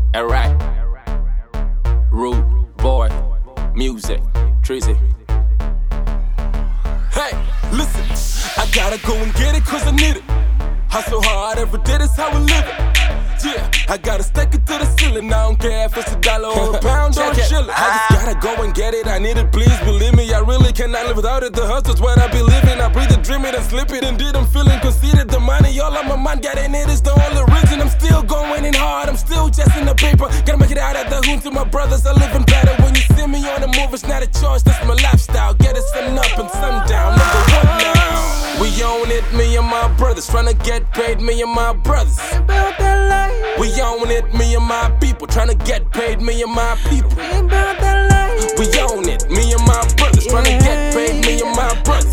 Alright. Rude boy, music, Trizzy. Hey, listen, I gotta go and get it cause I need it. Hustle hard every day, that's how we live it. Yeah, I gotta stick it to the ceiling. I don't care if it's $1 or a pound or a shilling. I just gotta go and get it, I need it, please believe me. I really cannot live without it. The hustle's what I be living. I breathe it, dream it, and slip it. Indeed, I'm feeling conceited. The money all on my mind, getting it is the only reason. I'm still going in hard, I'm still just in the paper. Gotta make it out at the hood to my brothers. I living better when you see me on the move. It's not a choice, that's my lifestyle. Get it sun up and sundown, nigga, what now? We own it, me and my brothers. Tryna get paid, me and my brothers. We own it, me and my people. Tryna get paid, me and my people. We own it, me and my brothers. Tryna get paid, me and my brothers.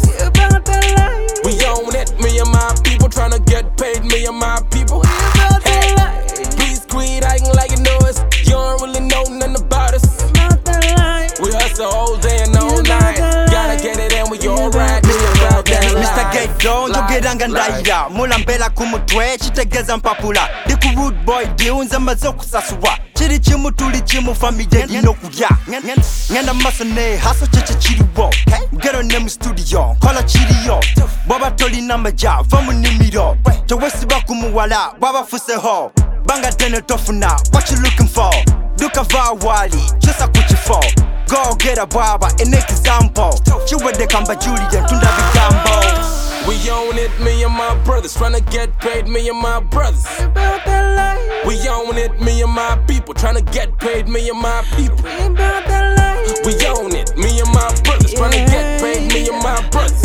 We own it, me and my people. Tryna get paid, me and my people. Hey, please quit acting like you know us. You don't really know nothing about us. We hustle all day and all night. Gotta get it and we alright. Mr. Gate njogeranga ndayira mulambela kumutwe chitegeza mpapula ndiku rude boy diunza mazokusaswa chiri chimu tuli chimu family inokulya ngenda masane haso cheche chiriwo gero nemu studio kola chiriyo baba toli namaja vamu nimiro jawesi bakumuwala baba fuseho banga tene tofuna what you looking for duka vawali chesa kuchifo go get a baba an example chiwede kamba Julian tunda bigambo. We own it, me and my brothers. Tryna get paid, me and my brothers. We own it, me and my people. Tryna get paid, me and my people. We own it, me and my brothers. Tryna get paid, me and my brothers.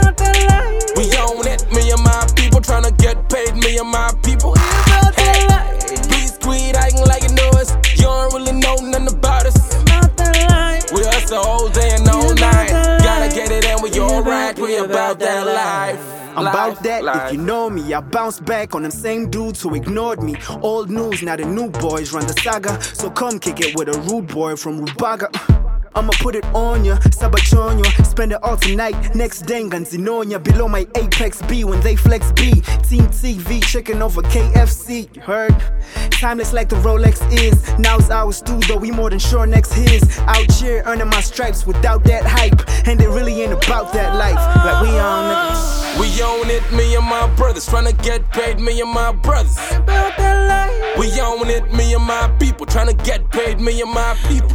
We own it, me and my people. Tryna get paid, me and my people. Hey, please quit acting like you know us. You don't really know nothing about us. We hustle all day and all night. Gotta get it and we alright. We about that life. I'm about that, if you know me, I bounce back on them same dudes who ignored me. Old news, now the new boys run the saga. So come kick it with a rude boy from Rubaga. I'ma put it on ya, sabachon ya. Spend it all tonight, next day Ganzinonia. Below my apex B when they flex B. Team TV, chicken over KFC, you heard? Timeless like the Rolex is. Now's ours too, though we more than sure next his. Out here earning my stripes without that hype. And it really ain't about that life, like we on niggas. We own it, me and my brothers. Tryna get paid, me and my brothers. We own it, me and my people. Tryna get paid, me and my people.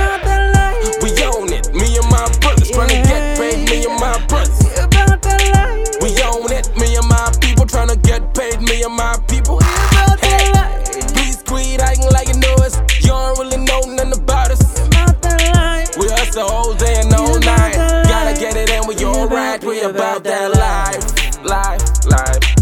We own it, me and my brothers. Tryna get paid, me and my brothers. We own it, me and my people. Tryna get paid, me and my people. Hey, please quit acting like you know us. You don't really know nothing about us. We hustle all day and all night. Gotta get it and we alright. We about that life.